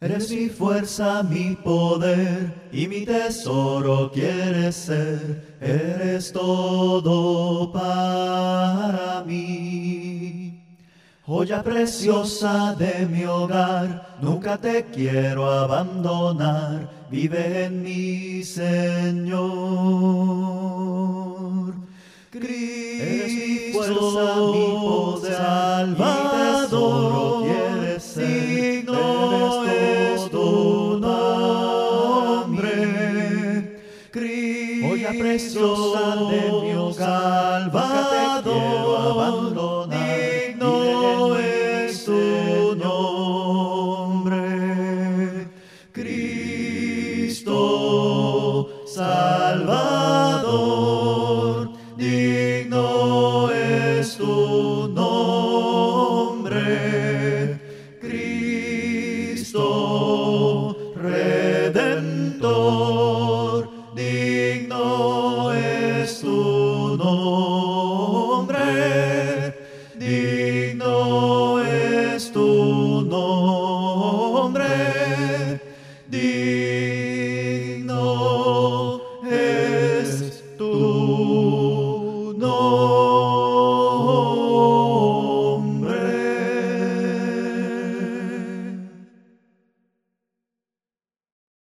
Eres mi fuerza, mi poder, y mi tesoro quieres ser. Eres todo para mí. Joya preciosa de mi hogar, nunca te quiero abandonar. Vive en mí, Señor. Eres mi fuerza, mi poder, Salvador, quieres ser. Digno es tu nombre. Joya preciosa de mi hogar, nunca te quiero abandonar. Digno es tu nombre. Cristo Salvador, digno es tu nombre. Cristo Redentor, digno es tu nombre.